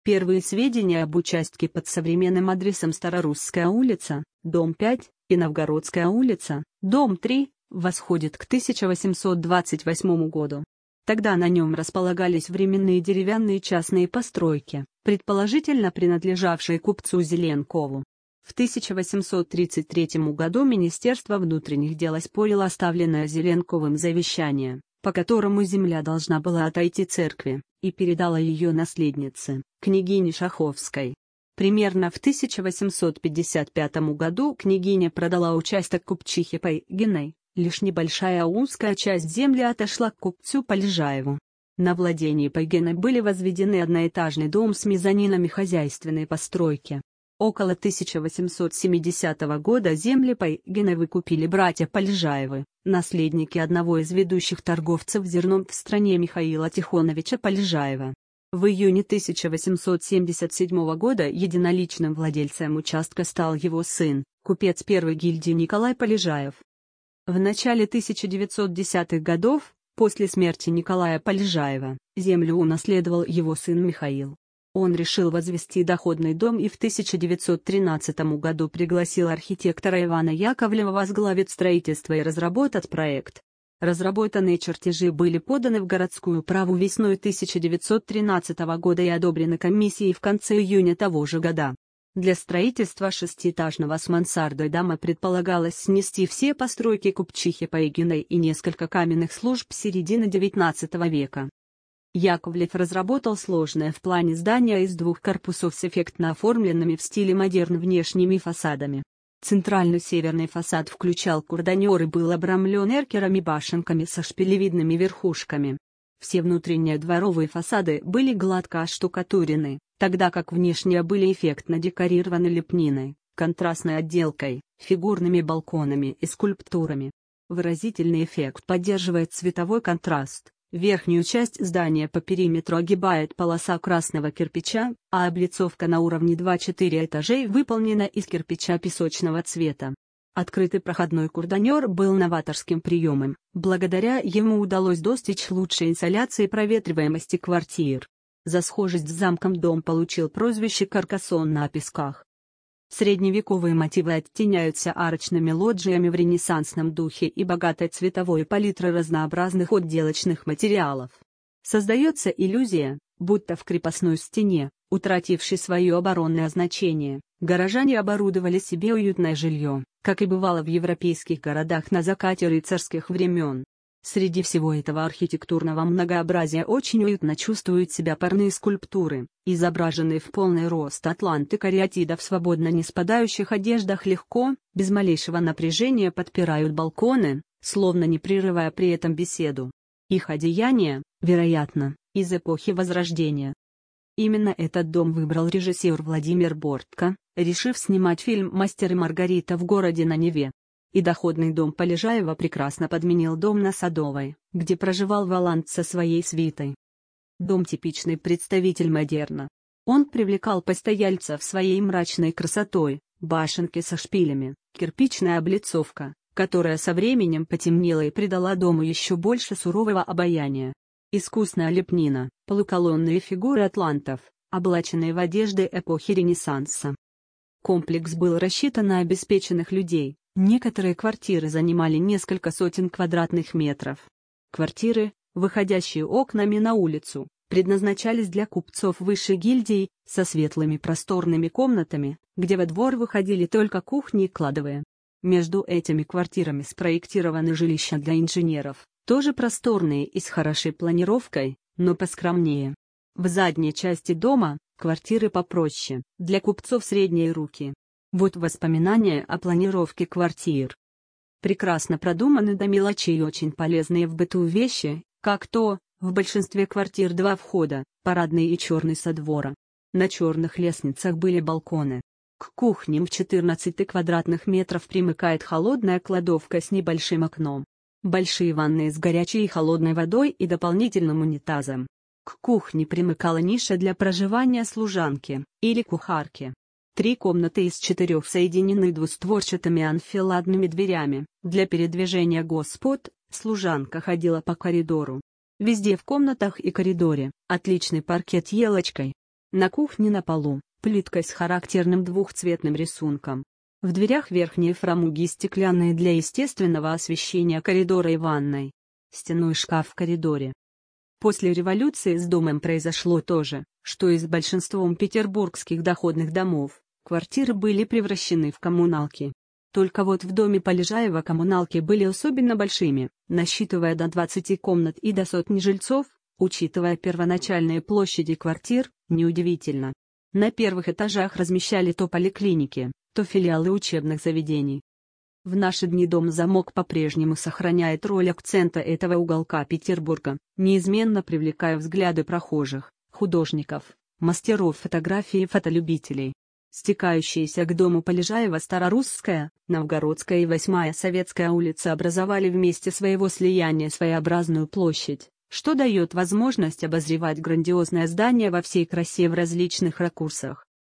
Первые сведения об участке под современным адресом Старорусская улица, дом 5, и Новгородская улица, дом 3, восходят к 1828 году. Тогда на нем располагались временные деревянные частные постройки, предположительно принадлежавшие купцу Зеленкову. В 1833 году Министерство внутренних дел оспорило оставленное Зеленковым завещание, по которому земля должна была отойти церкви, и передало ее наследнице, княгине Шаховской. Примерно в 1855 году княгиня продала участок купчихе Пайгиной, лишь небольшая узкая часть земли отошла к купцу Полежаеву. На владении Пайгиной были возведены одноэтажный дом с мезонинами хозяйственной постройки. Около 1870 года земли Пайгиной выкупили братья Полежаевы, наследники одного из ведущих торговцев зерном в стране Михаила Тихоновича Полежаева. В июне 1877 года единоличным владельцем участка стал его сын, купец первой гильдии Николай Полежаев. В начале 1910-х годов, после смерти Николая Полежаева, землю унаследовал его сын Михаил. Он решил возвести доходный дом и в 1913 году пригласил архитектора Ивана Яковлева возглавить строительство и разработать проект. Разработанные чертежи были поданы в городскую управу весной 1913 года и одобрены комиссией в конце июня того же года. Для строительства шестиэтажного с мансардой дома предполагалось снести все постройки купчихи Пайгиной и несколько каменных служб середины XIX века. Яковлев разработал сложное в плане здание из двух корпусов с эффектно оформленными в стиле модерн внешними фасадами. Центральный северный фасад включал курданер и был обрамлен эркерами-башенками со шпилевидными верхушками. Все внутренние дворовые фасады были гладко оштукатурены, тогда как внешние были эффектно декорированы лепниной, контрастной отделкой, фигурными балконами и скульптурами. Выразительный эффект поддерживает цветовой контраст. Верхнюю часть здания по периметру огибает полоса красного кирпича, а облицовка на уровне 2-4 этажей выполнена из кирпича песочного цвета. Открытый проходной курданер был новаторским приемом, благодаря ему удалось достичь лучшей инсоляции и проветриваемости квартир. За схожесть с замком дом получил прозвище «Каркасон на песках». Средневековые мотивы оттеняются арочными лоджиями в ренессансном духе и богатой цветовой палитрой разнообразных отделочных материалов. Создается иллюзия, будто в крепостной стене, утратившей свое оборонное значение, горожане оборудовали себе уютное жилье, как и бывало в европейских городах на закате рыцарских времен. Среди всего этого архитектурного многообразия очень уютно чувствуют себя парные скульптуры, изображенные в полный рост атланты кариатида в свободно не спадающих одеждах легко, без малейшего напряжения подпирают балконы, словно не прерывая при этом беседу. Их одеяние, вероятно, из эпохи Возрождения. Именно этот дом выбрал режиссер Владимир Бортко, решив снимать фильм «Мастер и Маргарита» в городе на Неве. И доходный дом Полежаева прекрасно подменил дом на Садовой, где проживал Воланд со своей свитой. Дом — типичный представитель модерна. Он привлекал постояльцев своей мрачной красотой, башенки со шпилями, кирпичная облицовка, которая со временем потемнела и придала дому еще больше сурового обаяния. Искусная лепнина, полуколонные фигуры атлантов, облаченные в одежды эпохи Ренессанса. Комплекс был рассчитан на обеспеченных людей. Некоторые квартиры занимали несколько сотен квадратных метров. Квартиры, выходящие окнами на улицу, предназначались для купцов высшей гильдии, со светлыми просторными комнатами, где во двор выходили только кухни и кладовые. Между этими квартирами спроектированы жилища для инженеров, тоже просторные и с хорошей планировкой, но поскромнее. В задней части дома – квартиры попроще, для купцов средней руки. Вот воспоминания о планировке квартир. Прекрасно продуманы до мелочей и очень полезные в быту вещи, как то, в большинстве квартир два входа, парадный и черный со двора. На черных лестницах были балконы. К кухням в 14 квадратных метров примыкает холодная кладовка с небольшим окном. Большие ванные с горячей и холодной водой и дополнительным унитазом. К кухне примыкала ниша для проживания служанки, или кухарки. 3 комнаты из 4 соединены двустворчатыми анфиладными дверями. Для передвижения господ, служанка ходила по коридору. Везде в комнатах и коридоре, отличный паркет елочкой. На кухне на полу плиткой с характерным двухцветным рисунком. В дверях верхние фрамуги стеклянные для естественного освещения коридора и ванной. Стенной шкаф в коридоре. После революции с домом произошло то же, что и с большинством петербургских доходных домов. Квартиры были превращены в коммуналки. Только вот в доме Полежаева коммуналки были особенно большими, насчитывая до 20 комнат и до сотни жильцов, учитывая первоначальные площади квартир, неудивительно. На первых этажах размещали то поликлиники, то филиалы учебных заведений. В наши дни дом-замок по-прежнему сохраняет роль акцента этого уголка Петербурга, неизменно привлекая взгляды прохожих, художников, мастеров фотографии и фотолюбителей. Стекающиеся к дому Полежаева Старорусская, Новгородская и 8-я Советская улицы образовали вместе своего слияния своеобразную площадь, что дает возможность обозревать грандиозное здание во всей красе в различных ракурсах.